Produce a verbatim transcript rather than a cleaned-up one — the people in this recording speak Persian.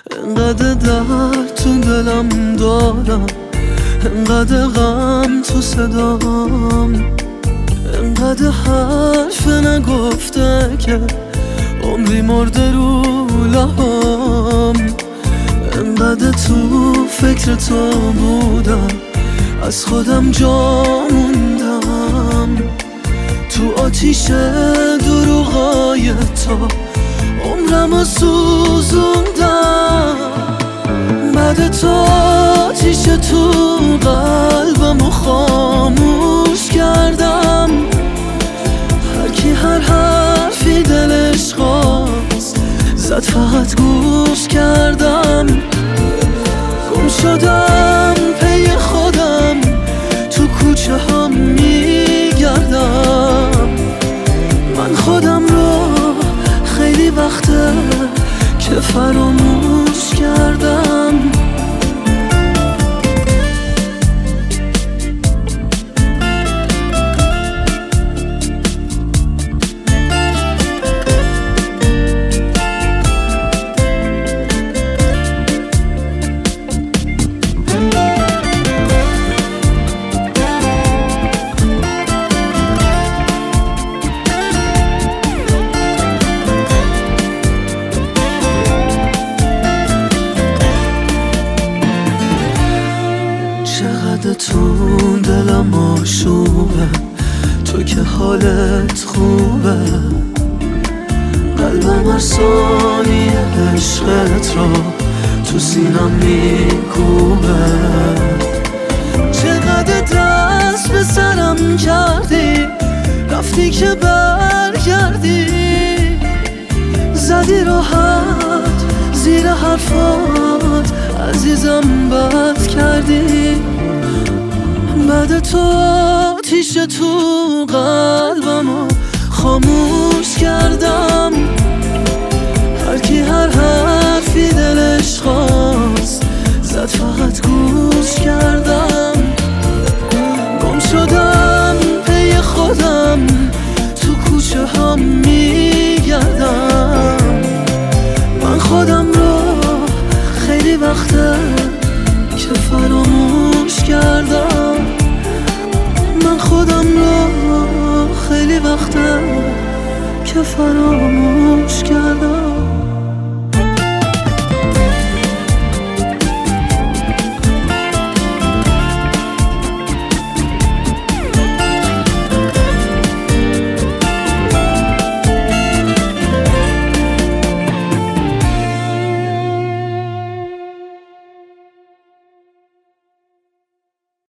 انقدر درد تو دلم دارم، انقدر غم تو صدام، انقدر حرف نگفته که عمری مرده رو لبام. انقدر تو فکر تو بودم، از خودم جا موندم. تو آتیش دروغای تو عمرمو سوزوندم. بعد تو آتیش تو قلبمو خاموش کردم. هر کی هر حرفی دلش خواست زد، فقط گوش کردم. گم شدم پی خودم، تو کوچه هم میگردم. من خودم رو خیلی وقته که فراموش کردم. چقدر تو دلم آشوبه، تو که حالت خوبه. قلبم هر ثانیه عشقت را تو سینم میکوبه. چقدر دست به سرم کردی، رفتی که برگردی. زدی راحت زیر حرفات، عزیزم بد کردی. بعد تو آتیش تو قلبمو خاموش کردم. هر کی هر حرفی دلش خواست زد، فقط گوش کردم. گم شدم پی خودم، تو کوچه هم میگردم. من خودم رو خیلی وقته که فراموش کردم. من خودم رو خیلی وقته که فراموش کردم.